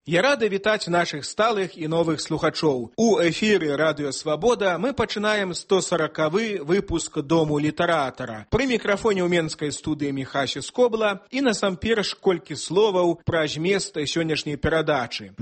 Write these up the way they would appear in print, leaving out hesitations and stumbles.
Я рады вітаць нашых сталых і новых слухачоў. У эфіры Радыё Свабода мы пачынаем 140-ы выпуск Дому літаратара. Пры мікрафоне ў менскай студыі Міхася Скобла і насамперш колькі словаў пра змест сённяшняй перадачы.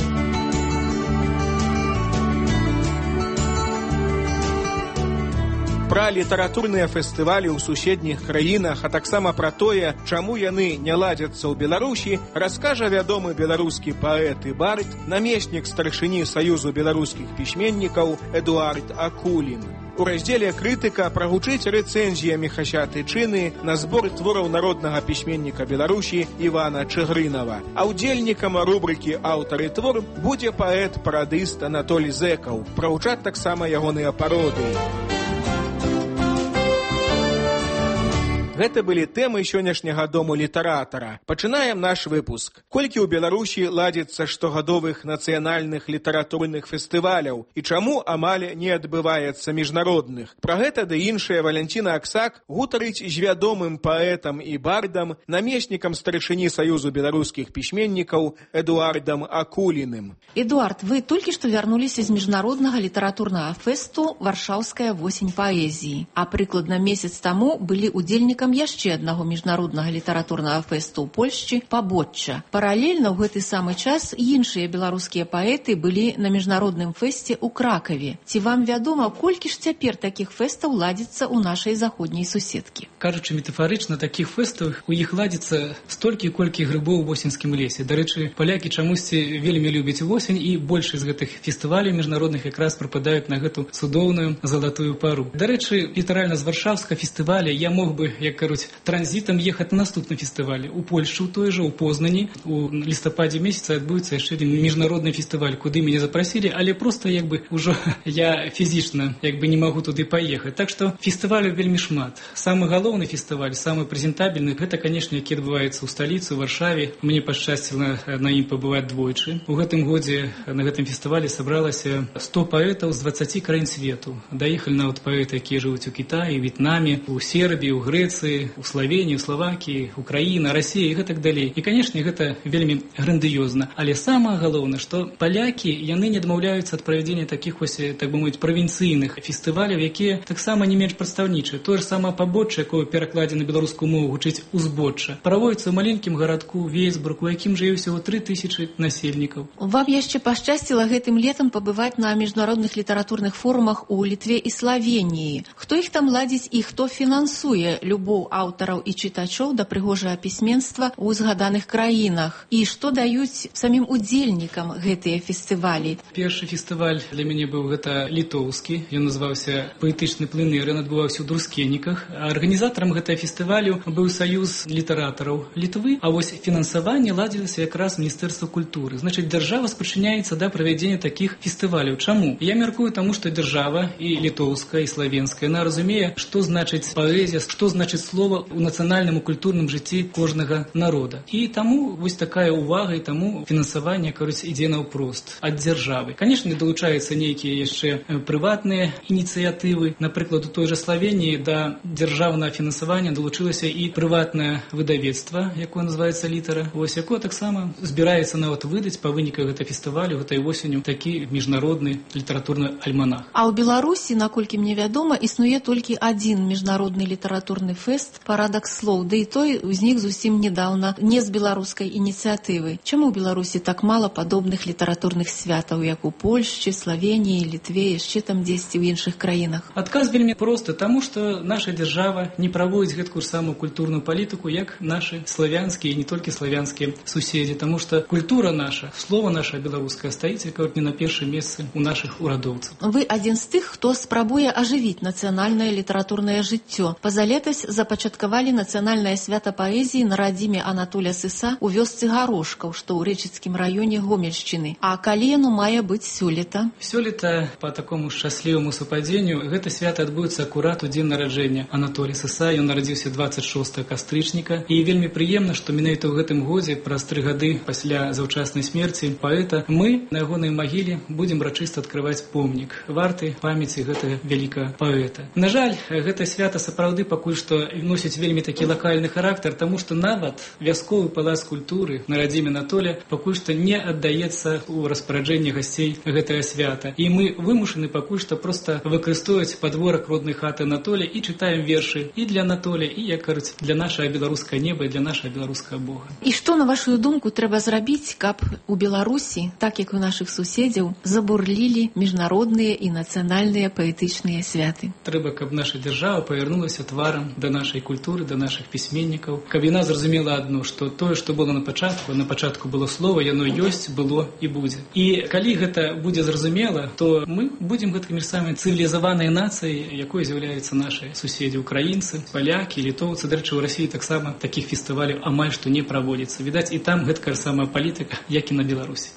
Пра літаратурныя фестывалі ў суседніх краінах, а таксама пра тое, чаму яны не ладзяцца ў Беларусі, раскажа вядомы беларускі паэт і бард, намеснік старшыні Саюзу беларускіх пісьменнікаў Эдуард Акулін. У раздзеле «Крытыка» прагучыць рэцэнзія Міхася Тычыны на збор твораў народнага пісьменніка Беларусі Івана Чыгрынава. А ўдзельнікам рубрыкі «Аўтар і твор» будзе паэт-парадыст Анатолій Зэкаў. Прагучаць таксама ягоныя пародыі. Гэта былі тэмы сённяшняга Дому літаратара. Пачынаем наш выпуск. Колькі ў Беларусі ладзіцца штогадовых нацыянальных літаратурных фестываляў і чаму амаль не адбываецца міжнародных? Пра гэта ды іншае Валянціна Аксак гутарыць з вядомым паэтам і бардам, намеснікам старшыні Саюзу беларускіх пісьменнікаў Эдуардам Акуліным. Эдуард, вы толькі што вярнуліся з міжнароднага літаратурнага фэсту «Варшаўская восень паэзіі», а прыкладна месяц таму былі ўдзельнікам яшчэ аднаго міжнароднага літаратурнага фэсту ў Польшчы «Пабочча». Паралельна ў гэты самы час іншыя беларускія паэты былі на міжнародным фэсце ў Кракаве. Ці вам вядома, колькі ж цяпер такіх фэстаў ладзіцца ў нашай заходняй суседкі? Кажучы метафарычна, такіх фэстаў у іх ладзіцца столькі, колькі грыбоў у восеньскім лесе. Дарэчы, палякі чамусьці вельмі любяць восень, і большасць з гэтых фестываляў міжнародных якраз прыпадаюць на гэту цудоўную залатую пару. Дарэчы, літаральна з варшаўскага фестываля я мог бы, як кажуць, транзітам ехаць на наступны фестываль у Польшчу, той жа, у Познані. У лістападзе месяца адбудзецца яшчэ адзін міжнародны фестываль, куды мяне запрасілі, але проста ўжо я фізічна не магу туды паехаць. Так што фестываляў вельмі шмат. Самы галоўны фестываль, самы прэзентабельны, гэта, канешне, які адбываецца ў сталіцы, у Варшаве. Мне пашчасціла на ім пабываць двойчы. У гэтым годзе на гэтым фестывалі сабралася 100 паэтаў з 20 краін свету. Даехалі нават паэты, якія жывуць у Кітаі, В'етнаме, у Сербіі, у Грэцыі, у Славении, у Словакии, Украина, Россия и так далее. И, конечно, гэта вельмі грандыёзна. Але самое галоўнае, што палякі, яны не адмаўляюцца ад правядзення такіх, так бы мовіць, правінцыйных фестываляў, якія таксама не менш прадстаўнічыя. Тое ж самае «Пабочча», якое перакладзе на беларускую мову гучыць «Узбочча», праводзіцца ў маленькім гарадку Вейсбург, у якім жыве ўсяго 3000 насельнікаў. Вам яшчэ пашчасціла гэтым летам пабываць на міжнародных літаратурных форумах у Літве і Славеніі. Хто іх там ладзіць і хто фінансуе любоў аўтараў і чытачоў да прыгожага пісьменства ў згаданых краінах? І што даюць самім удзельнікам гэтыя фестывалі? Першы фестываль для мяне быў гэта літоўскі. Ён называўся «Паэтычны пленэр», ён адбываўся ў Друскеніках. Арганізатарам гэтага фестывалю быў Саюз літаратараў Літвы, а вось фінансаванне ладзілася якраз Міністэрства культуры. Значыць, дзяржава спрычыняецца да правядзення такіх фестываляў. Чаму? Я мяркую таму, што дзяржава і літоўская, і славенская, яна разумее, што значыць паэзія, што значыць слова ў нацыянальным і культурным жыцці кожнага народа. І таму вось такая ўвага, і таму фінансаванне, ідзе наўпрост ад дзяржавы. Канешне, далучаюцца нейкія яшчэ прыватныя ініцыятывы. Напрыклад, у той жа Славеніі да дзяржаўнага фінансавання далучылася і прыватнае выдавецтва, якое называецца «Літара», якое таксама збіраецца нават выдаць па выніках гэтага фестывалю гэтай восенню такі міжнародны літаратурны альманах. А ў Беларусі, наколькі мне вядома, існуе толькі адзін міжнародны літаратурны фэст «Парадак слоў», да і той узнік зусім недаўна, не з беларускай ініцыятывы. Чаму ў Беларусі так мала падобных літаратурных святаў, як у Польшчы, Славеніі, Літве, яшчэ там дзесьці ў іншых краінах? Адказ вельмі просты, таму што наша дзяржава не праводзіць гэткую самую культурную палітыку, як нашы славянскія і не толькі славянскія суседзі, таму што культура наша, слова наша беларускае стаіць не на першым месцы ў нашых урадоўцаў. Вы адзін з тых, хто спрабуе ажывіць нацыянальнае літаратурнае жыццё. Пазалетась запачаткавалі нацыянальнае свята паэзіі на радзіме Анатоля Сыса ў вёсцы Гарошкаў, што ў Рэчыцкім раёне Гомельшчыны. А калі яно мае быць сёлета? Сёлета, па такому шчасліваму супадзенню, гэта свята адбудзецца акурат у дзень нараджэння Анатолія Сыса. Ён нарадзіўся 26 кастрычніка. І вельмі прыемна, што менавіта ў гэтым годзе, праз 3 гады пасля заўчаснай смерці паэта, мы на ягонай магіле будзем рачыста адкрываць помнік варты памяці гэтага вялікага паэта. На жаль, гэта свята сапраўды пакуль што носіць вельмі такі лакальны характар, таму што нават вясковы палац культуры на радзіме Анатоля пакуль што не аддаецца ў распараджэнне гасцей гэтае свята. І мы вымушаны пакуль што проста выкарыстоўваць падворак роднай хаты Анатоля і чытаем вершы і для Анатоля, і, як кажуць, для нашага беларускага неба і для нашага беларускага Бога. І што, на вашу думку, трэба зрабіць, каб у Беларусі, так як у нашых суседзяў, забурлілі міжнародныя і нацыянальныя паэтычныя святы? Трэба, каб наша дзяржава павярнулася тварам да нашай культуры, да нашых пісьменнікаў, каб яна зразумела адно, што тое, што было на пачатку было слова, яно ёсць, было і будзе. І калі гэта будзе зразумела, то мы будзем гэтымі самай цывілізаванай нацыяй, якой з'яўляюцца нашы суседзі, украінцы, палякі, літоўцы. Дарэчы, у Расіі таксама такіх фестываляў амаль што не праводзіцца. Відаць, і там гэткая самая палітыка, як і на Беларусі.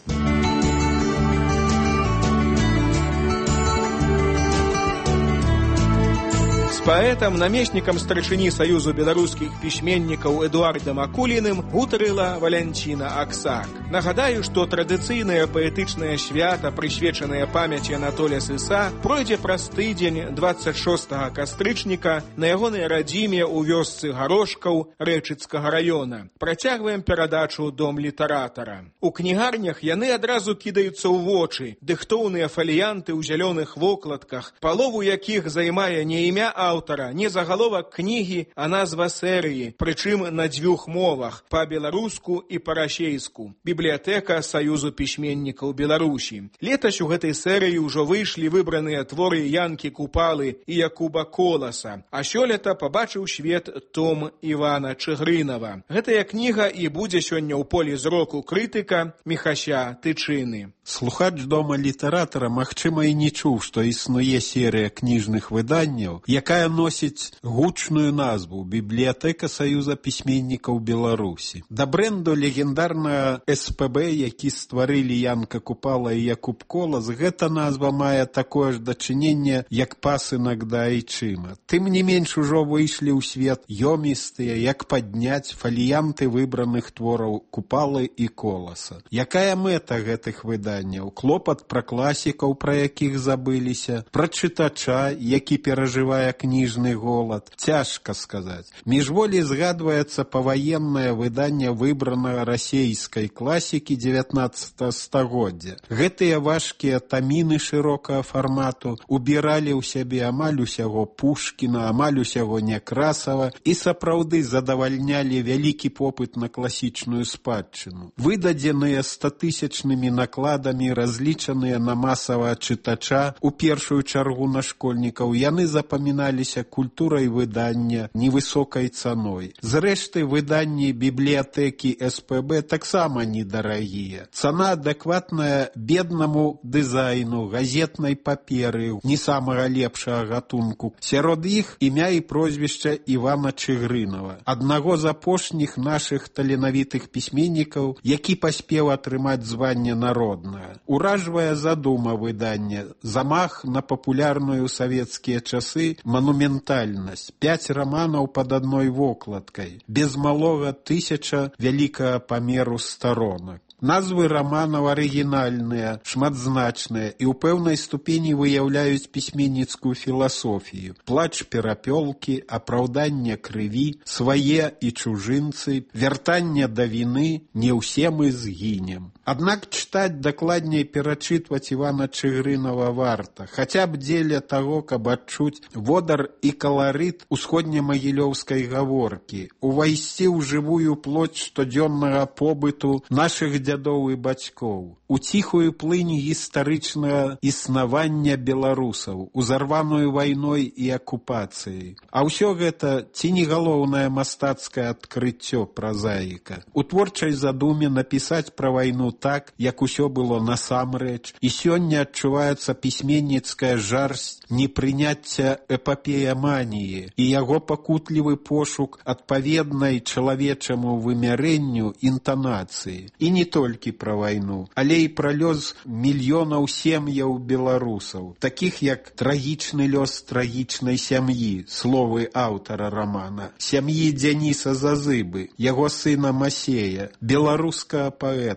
З паэтам, намеснікам старшыні Саюзу беларускіх пісьменнікаў Эдуардам Акуліным гутарыла Валянціна Аксак. Нагадаю, што традыцыйнае паэтычнае свята, прысвечанае памяці Анатоля Сыса, пройдзе праз тыдзень 26 кастрычніка на ягонай радзіме ў вёсцы Гарошкаў Рэчыцкага раёна. Працягваем перадачу «Дом літаратара». У кнігарнях яны адразу кідаюцца ў вочы. Дыхтоўныя фаліянты ў зялёных вокладках, палову якіх займае не імя аўтара, не загаловак кнігі, а назва серыі, прычым на дзвюх мовах, па-беларуску і па-расейску. Бібліятэка Саюзу пісьменнікаў Беларусі. Летась у гэтай серыі ўжо выйшлі выбраныя творы Янкі Купалы і Якуба Коласа, а сёлета пабачыў свет том Івана Чыгрынава. Гэтая кніга і будзе сёння ў полі зроку крытыка Міхася Тычыны. Слухач дома літаратара, магчыма, і не чуў, што існуе серыя кніжных выданняў, якая носіць гучную назву «Бібліятэка Саюза пісьменнікаў Беларусі». Да брэнду легендарнага СПБ, які стварылі Янка Купала і Якуб Колас, гэта назва мае такое ж дачыненне, як пасынак да айчыма. Тым не менш ужо выйшлі ў свет ёмістыя, як падняць фаліянты выбраных твораў Купалы і Коласа. Якая мэта гэтых выданняў? Клопат пра класікаў, пра якіх забыліся, пра чытача, які перажывае кніжны голад. Цяжка сказаць. Міжволі згадваецца паваеннае выданне выбранага расейскай класікі 19 стагоддзя. Гэтыя важкія таміны шырокага фармату убіралі ў сябе амаль усяго Пушкіна, амаль усяго Някрасава і сапраўды задавальнялі вялікі попыт на класічную спадчыну. Выдадзеныя 100-тысячнымі накладамі, разлічаныя на масавага чытача, у першую чаргу на школьнікаў, яны запаміналіся культурай выдання, невысокай цаной. Зрэшты, выданні бібліятэкі СПБ таксама недарагія. Цана адэкватная беднаму дызайну, газетнай паперы, не самага лепшага гатунку. Сярод іх імя і прозвішча Івана Чыгрынава, аднаго з апошніх нашых таленавітых пісьменнікаў, які паспеў атрымаць званне народнага. Уражвая задума выдання, замах на папулярную ў савецкія часы манументальнасць, 5 раманаў пад адной вокладкай, без малога 1000 вялікага памеру старонак. Назвы раманаў арыгінальныя, шматзначныя і ў пэўнай ступені выяўляюць пісьменніцкую філасофію. Плач перапёлкі, апраўданне крыві, свае і чужынцы, вяртанне да віны, не ўсе мы згінем. Аднак чытаць, дакладней перачытваць Івана Чыгрынава варта, хаця б дзеля таго, каб адчуць водар і каларыт усходнемагілёўскай гаворкі, увайсці ў жывую плоть штодзённага побыту нашых дзядоў і бацькоў, у ціхую плынь гістарычнага існавання беларусаў, узарваную вайной і акупацыяй. А ўсё гэта ці не галоўнае мастацкае адкрыццё празаіка. У творчай задуме напісаць пра вайну так, як усё было насамрэч, і сёння адчуваецца пісьменніцкая жарсць непрыняцця эпапеяманіі і яго пакутлівы пошук адпаведнай чалавечаму вымярэнню інтанацыі. І не толькі пра вайну, але і пра лёс мільёнаў сем'яў беларусаў, такіх як трагічны лёс трагічнай сям'і, словы аўтара рамана, сям'і Дзяніса Зазыбы, яго сына Масея, беларускага паэта.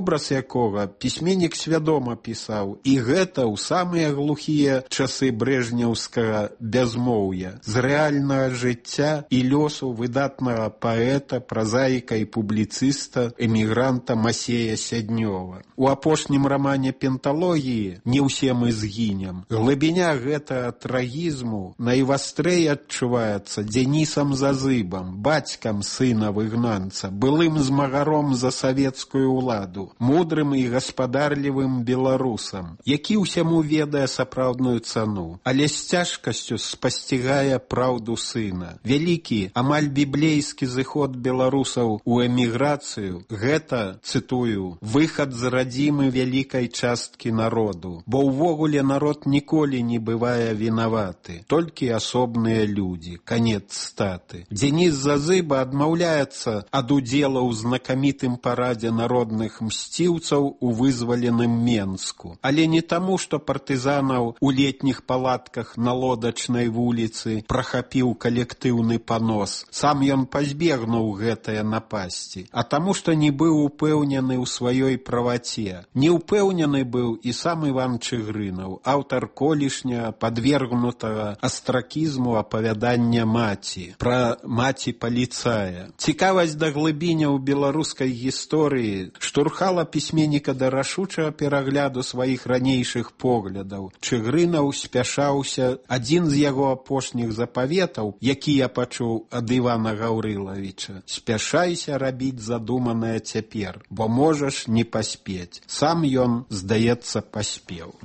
вобраз якога пісьменнік свядома пісаў, і гэта ў самыя глухія часы брэжнеўскага бязмоўя, з рэальнага жыцця і лёсу выдатнага паэта, празаіка і публіцыста, эмігранта Масея Сяднёва. У апошнім рамане «Пенталогіі» «Не ўсе мы згінем» глыбіня гэтага трагізму найвастрэй адчуваецца Дзенісам Зазыбам, бацькам сына выгнанца, былым змагаром за савецкую ўладу, мудрым і гаспадарлівым беларусам, які ўсяму ведае сапраўдную цану, але з цяжкасцю спасцігае праўду сына. Вялікі, амаль біблейскі зыход беларусаў у эміграцыю – гэта, цытую, «выхад з радзімы вялікай часткі народу, бо ўвогуле народ ніколі не бывае вінаваты, толькі асобныя людзі». Канец статы. Дзеніс Зазыба адмаўляецца ад удзела ў знакамітым парадзе народных мсціўцаў у вызваленым Менску. Але не таму, што партызанаў у летніх палатках на Лодачнай вуліцы прахапіў калектыўны панос. Сам ён пазбегнуў гэтае напасці. А таму, што не быў упэўнены ў сваёй праваце. Не ўпэўнены быў і сам Іван Чыгрынаў, аўтар колішняга падвергнутага астракізму апавядання маці, пра маці паліцая. Цікавасць да глыбіняў беларускай гісторыі штурхала пісьменніка да рашучага перагляду сваіх ранейшых поглядаў. Чыгрынаў спяшаўся. Адзін з яго апошніх запаветаў, які я пачуў ад Івана Гаўрылавіча: «Спяшайся рабіць задуманае цяпер, бо можаш не паспець». Сам ён, здаецца, паспеў.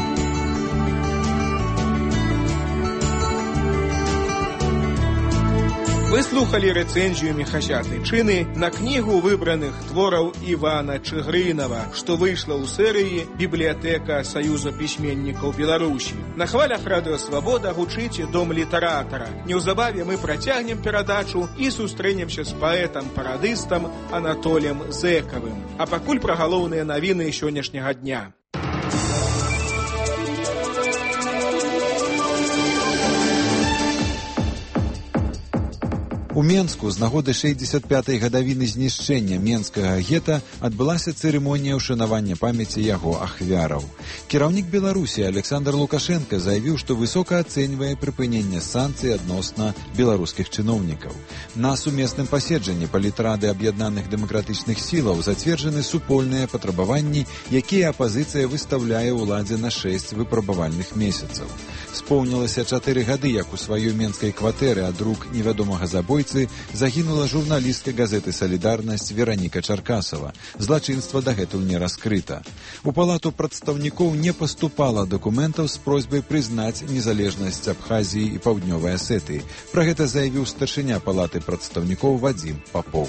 Вы слухали рэцэнзію Міхася Тычыны на кнігу выбраных твораў Івана Чыгрынава, што выйшла ў серыі «Бібліятэка Саюза пісьменнікаў Беларусі». На хвалях Радыё Свабода гучыць «Дом літаратара». Неўзабаве мы працягнем перадачу і сустрэнемся з паэтам-парадыстам Анатоліем Зэкавым. А пакуль пра галоўныя навіны сённяшняга дня. У Менску з нагоды 65-й гадавіны знішчэння менскага гета адбылася цырымонія ўшанавання памяці яго ахвяраў. Кіраўнік Беларусі Александр Лукашенко заявіў, што высока ацэньвае прыпыненне санкцый адносна беларускіх чыноўнікаў. На сумесным паседжанні палітрады аб'яднаных дэмакратычных сілаў зацверджаны супольныя патрабаванні, якія апазіцыя выстаўляе ўладзе на 6 выпрабавальных месяцаў. Споўнілася 4 гады, як у сваёй менскай кватэры ад рук невядомага забойцы загінула журналістка газеты «Салідарнасць» Вераніка Чаркасава. Злачынства дагэтуль не раскрыта. У палату прадстаўнікоў не паступала дакументаў з просьбай прызнаць незалежнасць Абхазіі і Паўднёвай Асетыі. Пра гэта заявіў старшыня палаты прадстаўнікоў Вадзім Папоў.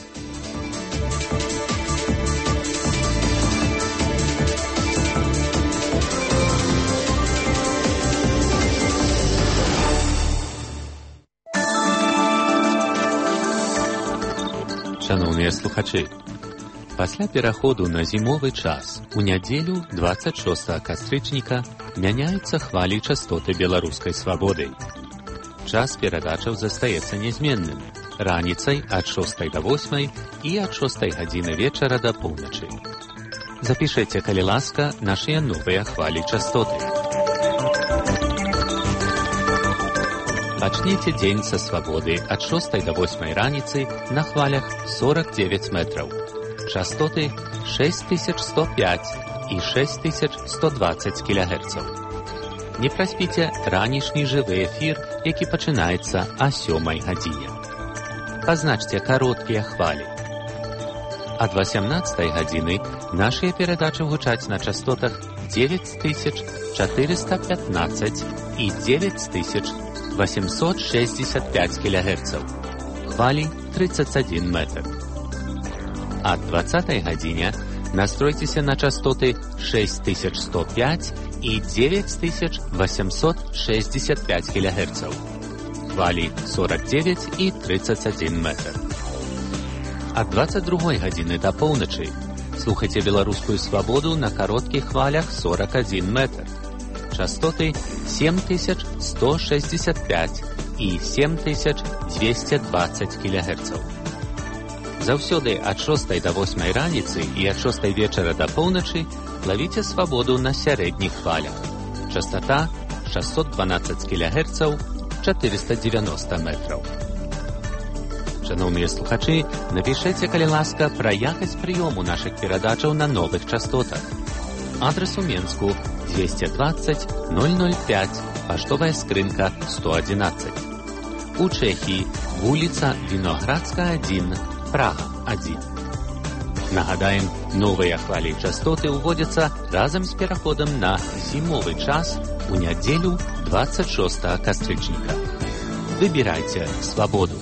Шановныя слухачы, пасля пераходу на зімовы час у нядзелю 26 кастрычніка мяняюцца хвалі частоты беларускай свабоды. Час перадачаў застаецца нязменным раніцай ад 6 до 8 і ад 6 гадзіны вечара да поўначы. Запішыце, калі ласка, нашыя новыя хвалі частоты. Пачніце дзень са свабоды ад 6 до 8 раніцы на хвалях 49 метраў. Частоты 6105 і 6120 кГц. Не праспіце ранішні жывы эфір, які пачынаецца о 7 гадзіне. Пазначце кароткія хвалі. Ад 18 гадзіны нашыя перадачы гучаць на частотах 9415 і 9865 кГц. Хвалі 31 метр. Ад 20 гадзіне настройцеся на частоты 6105 і 9865 кГц. Хвалі 49 і 31 метр. Ад 22 гадзіны да поўначы слухайце беларускую свабоду на кароткіх хвалях 41 метр. Частоты 7165 і 7220 кГц. Заўсёды ад 6 до 8 раніцы і ад 6 вечара да поўначы лавіце свабоду на сярэдніх хвалях. Частота 612 кГц, 490 метраў. Шановныя слухачы, напішыце, калі ласка, пра якасць прыёму нашых перадачаў на новых частотах. Адрес у Менску 220 005, паштовая скрынка 111. У Чэхіі вуліца Віноградская 1, Прага 1. Нагадаем, новыя хвалі частоты ўводзяцца разам з пераходам на зімовы час у нядзелю 26 кастрычніка. Выбірайце свабоду.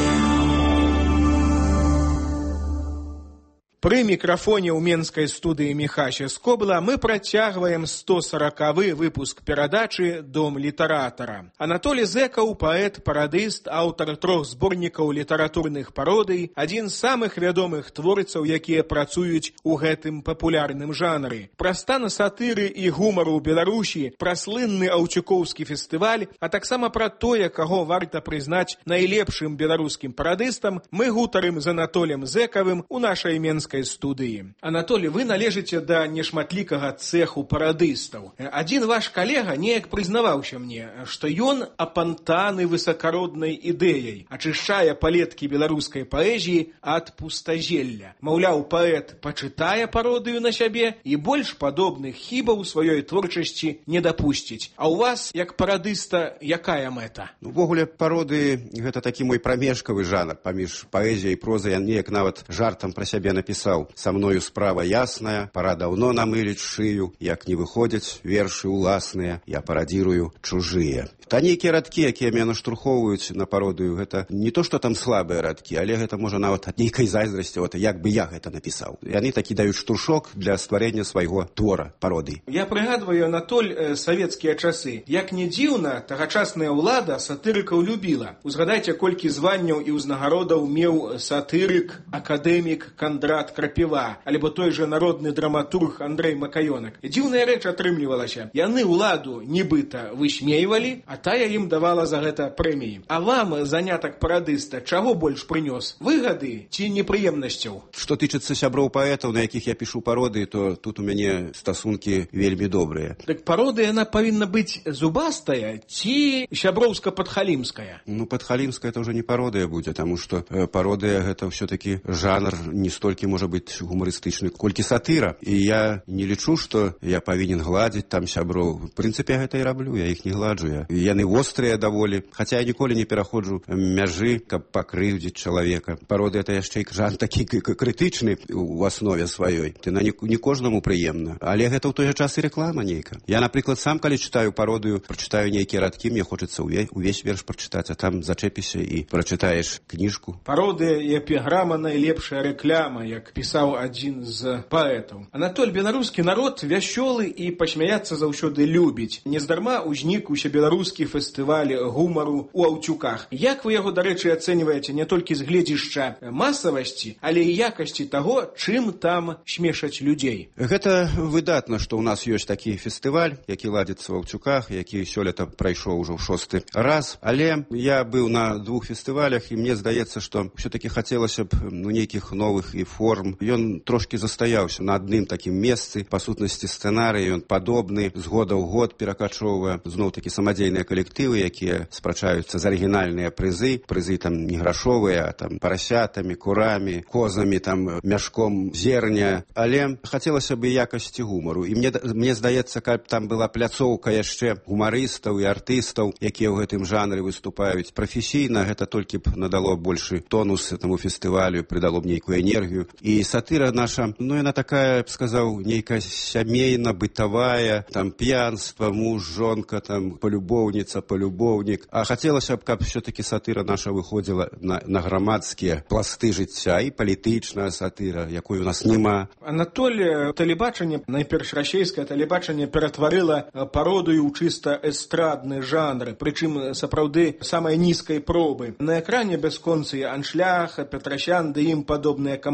При мікрафоне ў менскай студыі Міхася Скобла мы працягваем 140-ы выпуск перадачы «Дом літаратара». Анатолий Зэкаў, паэт, парадыст, аўтар 3 зборнікаў літаратурных пародый, адзін з самых вядомых творцаў, якія працуюць у гэтым папулярным жанры. Пра стан сатыры і гумару ў Беларусі, пра слынны аўчукоўскі фестываль, а таксама пра тое, каго варта прызнаць найлепшым беларускім парадыстам, мы гутарым з Анатолем Зэкавым у нашай менскай студыі. Анатолий, вы належыце да нешматлікага цэху парадыстаў. Адзін ваш калега неяк прызнаваўся мне, што ён апантаны высакароднай ідэяй, ачышчае палеткі беларускай паэзіі ад пустазелля. Маўляў, паэт пачытае пародыю на сябе і больш падобных хібаў сваёй творчасці не дапусціць. А ў вас, як парадыста, якая мэта? Увогуле, пародыі — гэта такі мой прамежкавы жанр паміж паэзіяй і прозай. Я неяк нават жартам пра сябе напісаў: «Са мною справа ясная, пора даўно намыліць шыю, як не выходзяць вершы ўласныя, я парадзірую чужыя». Та нейкія радкі, якія мяне наштурхоўваюць на пародыю, гэта не то, што там слабыя радкі, але гэта можа нават ад нейкай зайздрасці, як бы я гэта напісаў. Яны такі даюць штуршок для стварэння свайго твора, пародыі. Я прыгадваю, Анатоль, савецкія часы. Як не дзіўна, тагачасная ўлада сатырыкаў любіла. Узгадайце, колькі званняў і ўзнагародаў меў сатырык, акадэмік Кандрат Крапіва, альбо той же народны драматург Андрэй Макаёнак. Дзіўная рэч атрымлівалася. Яны ўладу нібыта высмейвалі, а тая ім давала за гэта прэміі. А вам занятак парадыста чаго больш прынёс? Выгады ці непрыемнасцяў? Што тычыцца сяброў паэтаў, на якіх я пішу пародыі, то тут у мяне стасункі вельмі добрыя. Так пародыя яна павінна быць зубастая ці сяброўска-падхалімская? Падхалімская — это ўжо не пародыя будзе, таму што пародыя — гэта ўсё-такі жанр не столькі, можа быць, гумарыстычны, колькі сатыра. І я не лічу, што я павінен гладзіць там сяброў. В прынцыпе, я гэта і раблю, я іх не гладжу. Яны вострыя даволі, хаця я ніколі не пераходжу мяжы, каб пакрыўдзіць чалавека. Пародыя — это яшчэ і жанр такі крытычны у аснове сваёй. Яна не кожнаму прыемна. Але гэта ў той жа час і рэклама нейка. Я, напрыклад, сам, калі чытаю пародыю, прачытаю нейкія радкі, мне хочацца увесь верш прачытаць, а там зачэпіся і прачытаеш кніжку. Пародыя і эпіграма — найлепшая рэклама, як пісаў адзін з паэтаў. Анатоль, беларускі народ вясёлы і пасмяяцца заўсёды любіць. Нездарма ўзнік усебеларускі фестываль гумару ў Аўчуках. Як вы яго, дарэчы, ацэньваеце не толькі з гледзішча масавасці, але і якасці таго, чым там смешаць людзей? Гэта выдатна, што ў нас ёсць такі фестываль, які ладзіцца ў Аўчуках, які сёлета прайшоў ужо ў 6-й раз. Але я быў на 2 фестывалях, і мне здаецца, што ўсё-такі хацелася б нейкіх новых і форм. Ён трошкі застаяўся на адным такім месцы. Па сутнасці сцэнарый ён падобны, з года ў год перакачоўвае зноў-такі самадзейныя калектывы, якія спрачаюцца за арыгінальныя прызы. Прызы там не грашовыя, а там парасятамі, курамі, козамі, там мяшком зерня. Але хацелася б якасці гумару. І мне здаецца, каб там была пляцоўка яшчэ гумарыстаў і артыстаў, якія ў гэтым жанры выступаюць прафесійна, гэта толькі б надало большы тонус этому фестывалю, придало б нейкую энергію. І сатыра наша, яна такая, я б сказаў, нейкая сямейна-бытавая, там п'янства, муж, жонка, там полюбоўніца, полюбоўнік. А хацелася б, каб все-таки сатыра наша выходзіла на грамадскія пласты жыцця, і палітычная сатыра, якой у нас няма. Анатоль, тэлебачанне, найперш расійскае тэлебачанне ператварыла пародыю ў чыста эстрадны жанр, прычым сапраўды самай нізкай пробы. На экране бясконцыя Аншлях, Петрасян ды ім падобная кампанія.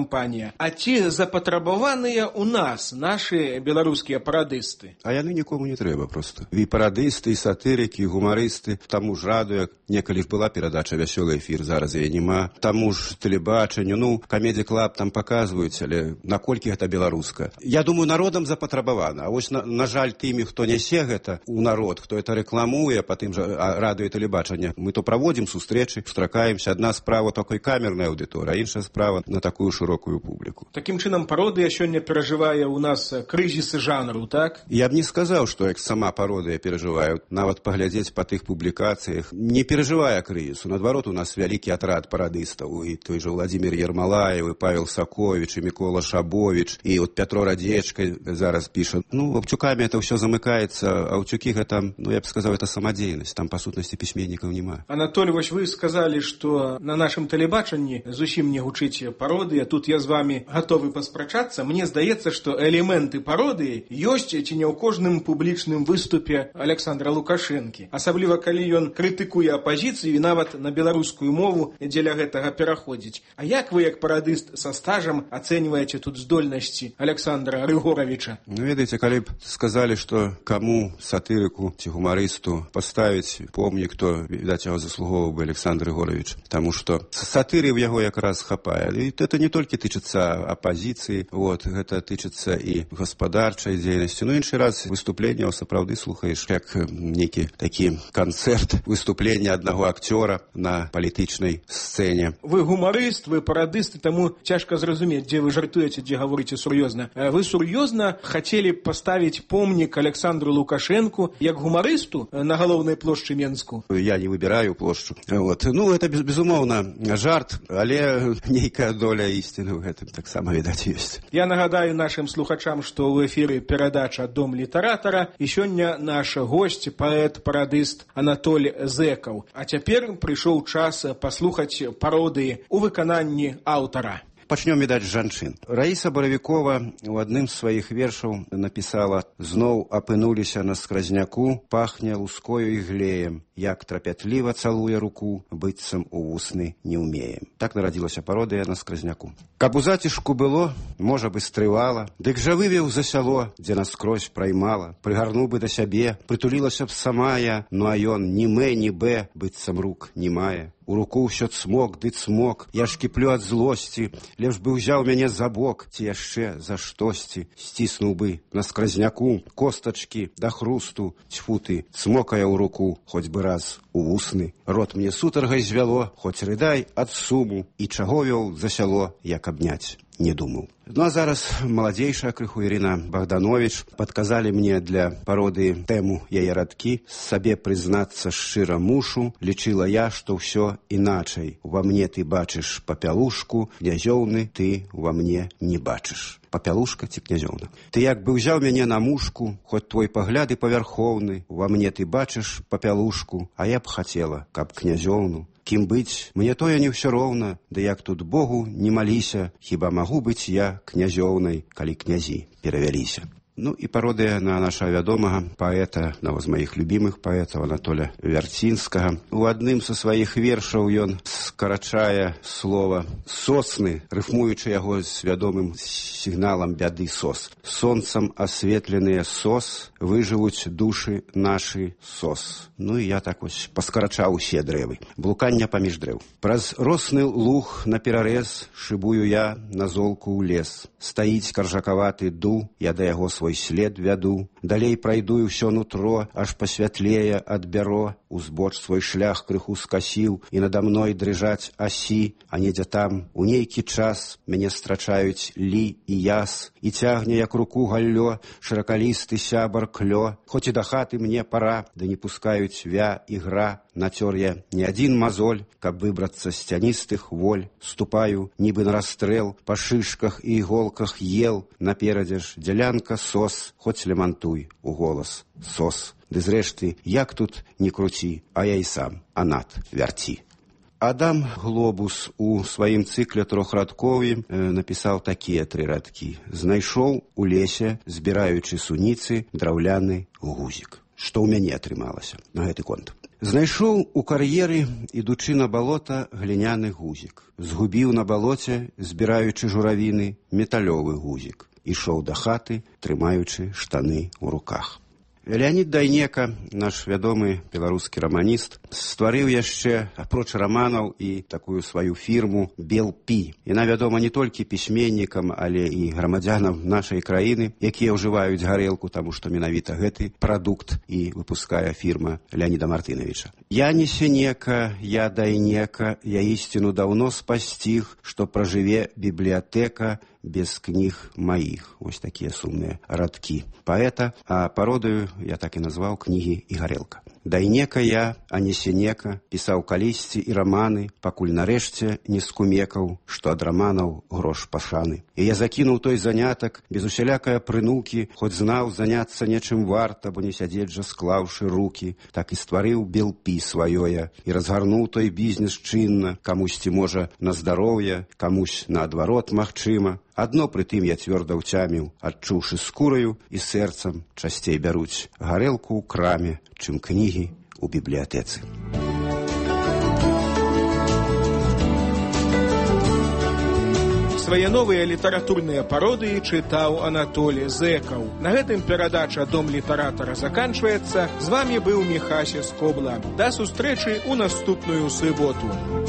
пытанне. А ці запатрабаваныя ў нас нашы беларускія парадысты? А яны нікому не трэба просто. І парадысты, і сатырыкі, і гумарысты. Таму ж радыё, некалі ж была перадача «Вясёлы эфір», зараз яе няма. Таму ж тэлебачанню, ну, Камеді Клаб там паказваюць, але наколькі гэта беларуска. Я думаю, народам запатрабавана. А вось, на жаль, тымі, хто нясе гэта ў народ, хто это рэкламуе па тым жа радыё і тэлебачання, мы то праводзім сустрэчы, сустракаемся. Адна справа такой камерная аўдыторыя, а іншая справа на такую шырокую публіку. Такім чынам, пародыя сёння перажывае ў нас крызісы жанру, так? Я б не сказаў, што як сама пародыя перажываю. Нават паглядзець па тых публікацыях не перажывае крызісу. Наадварот, у нас вялікі атрад парадыстаў. І той жа Владзімир Ермалаев, і Павел Саковіч, і Мікола Шабовіч, і от Пятро Радзечка зараз піша. Ну, Аўчукамі это ўсё замыкаецца, а Аўчукі гэта, ну, я б сказаў, это самадзейнасць. Там, па сутнасці, пісьменнікаў няма. Анатоль, вось вы сказалі, што на нашым тэлебачанні зусім не гучыць пародыя. Тут я з вами гатовы паспрачацца. Мне здаецца, што элементы пародыі ёсць ці не ў кожным публічным выступе Александра Лукашэнкі. Асабліва, калі ён крытыкуе апазіцыю і нават на беларускую мову дзеля гэтага пераходзіць. А як вы, як парадыст са стажам, ацэньваеце тут здольнасці Александра Рыгоравіча? Ну, ведаеце, калі б сказалі, што каму, сатырыку ці гумарысту паставіць помнік, то, відаць, яго заслугоўваў бы Александр Рыгоравіч. Таму што сатыры ў яго якраз хапае. І это не толькі тычыцца апазіцыі, вот, гэта тычыцца і гаспадарчай дзейнасці. Ну, іншы раз выступленняў сапраўды слухаеш, як нейкі такі канцэрт выступлення аднаго акцёра на палітычнай сцэне. Вы гумарыст, вы парадысты, таму цяжка зразумець, дзе вы жартуеце, дзе гаворыце сур'ёзна. Вы сур'ёзна хацелі паставіць помнік Александру Лукашэнку як гумарысту на галоўнай плошчы Менску? Я не выбіраю плошчу. Вот. Ну, это, безумоўна, жарт, але нейкая доля ісціны ў гэтым таксама, відаць, ёсць. Я нагадаю нашым слухачам, што ў эфіры перадача «Дом літаратара», і сёння наш госць, паэт-парадыст Анатоль Зэкаў. А цяпер прыйшоў час паслухаць пародыі ў выкананні аўтара. Пачнём, відаць, з жанчын. Раіса Баравікова у адным з сваіх вершаў напісала: «Зноў апынуліся на скразняку, пахне лускою і глеем, як трапятліва цалуе руку, быццам у вусны не ўмеем». Так нарадзілася пародыя на скразняку. Каб у зацішку было, можа бы стрывала, дык жа вывеў за сяло, дзе наскрозь праймала, прыгарнуў бы да сябе, прытулілася б сама я, ну а ён ні мэ, ні бэ, быццам рук не мае. У руку ўсё цмок ды цмок, я ж кіплю ад злосці, лепш бы ўзяў мяне за бок, ці яшчэ за штосьці, сціснуў бы на скразняку костачкі да хрусту, цьфу ты, цмокае ў руку, хоць бы раз у вусны, рот мне сутаргай звяло, хоць рыдай ад суму, і чаго вёў за сяло, як абняць не думаў. Ну а зараз маладзейшая крыху Ірына Богданович падказалі мне для пародыі тэму яе радкі. Сабе прызнацца шчыра мушу, лічыла я, што ўсё іначай. Ува мне ты бачыш папялушку, князёўны ты ува мне не бачыш. Папялушка ці князёўна. Ты як бы ўзяў мяне на мушку, хоць твой пагляд і павярхоўны, ува мне ты бачыш папялушку, а я б хацела, каб князёўну. Кім быць, мне тое не ўсё роўна, да як тут Богу не маліся, хіба магу быць я князёўнай, калі князі перавяліся. Ну і пародыя на нашага вядомага паэта, аднаго з маіх любімых паэтаў, Анатоля Вярцінскага. У адным са сваіх вершаў ён скарачае слова «сосны», рыфмуючы яго з вядомым сігналам бяды «сос». «Сонцам асветленыя сос, выжывуць душы нашы сос». Ну і я так вось паскарачаў усе дрэвы. Блукання паміж дрэў. Праз росны луг на перарэз шыбую я на золку ў лес. Стаіць каржакаваты ду, я да яго свой след вяду. Далей прайду і ўсё нутро, аж пасвятлее ад бяро. Узбоч свой шлях крыху скасіў, і надо мной дрыжаць асі, а недзе там, у нейкі час, мяне страчаюць лі і яс, і цягне, як руку галлё, шыракалісты сябар клё. Хоць і да хаты мне пара, да не пускаюць вя і гра. Нацёр я не адзін мазоль, каб выбрацца з цяністых воль. Ступаю, нібы на расстрэл, па шышках і іголках ел. Наперадзе ж дзялянка сос, хоць лямантуй у голас сос. Ды зрэшты, як тут не круці, а я і сам Анат Вярці. Адам Глобус у сваім цыкле трохрадкові напісаў такія 3 радкі. Знайшоў у лесе, збіраючы суніцы, драўляны гузік. Што ў мяне атрымалася на гэты конт. Знайшоў у кар'еры, ідучы на балота, гліняны гузік. Згубіў на балоце, збіраючы журавіны, металёвы гузік. Ішоў да хаты, трымаючы штаны ў руках. Леонід Дайнека, наш вядомы беларускі раманіст, стварыў яшчэ, апроч раманаў, і такую сваю фірму «Белпі». Яна вядома не толькі пісьменнікам, але і грамадзянам нашай краіны, якія ўжываюць гарэлку, таму што менавіта гэты прадукт і выпускае фірма Леоніда Мартынавіча. «Я не сенека, я Дайнека, я істину даўно спасціг, што пражыве бібліятэка без кніг маіх». Вось такія сумныя радкі паэта, а пародыю я так і назваў «Кнігі і гарэлка». Дайнека я, а не сенека, пісаў калісьці і раманы, пакуль нарэшце не скумекаў, што ад раманаў грош пашаны. І я закінуў той занятак, без усялякае прынукі, хоць знаў заняцца нечым варта, бо не сядзець жа склаўшы рукі, так і стварыў Белпі сваёе, і разгарнуў той бізнес чынна, камусьці можа на здароўе, камусь наадварот магчыма. Адно прытым я цвёрда ўцяміў, адчуўшы скураю і сэрцам, часцей бяруць гарэлку ў краме, чым кнігі ў бібліятэцы. Свае новыя літаратурныя пародыі чытаў Анатолі Зэкаў. На гэтым перадача «Дом літаратара» заканчваецца. З вамі быў Міхася Скобла. Да сустрэчы ў наступную суботу.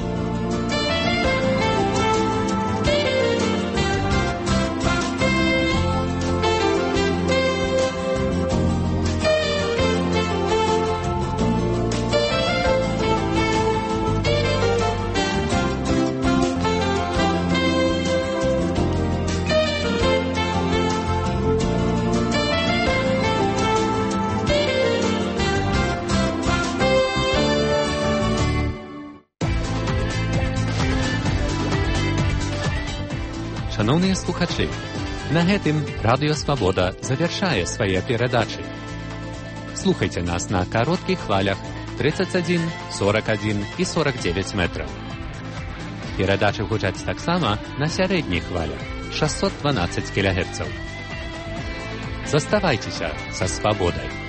Шановныя слухачы, на гэтым Радыё Свабода завяршае свае перадачы. Слухайце нас на кароткіх хвалях 31, 41 і 49 метраў. Перадачы гучаць таксама на сярэдніх хвалях 612 кГц. Заставайцеся са свабодай.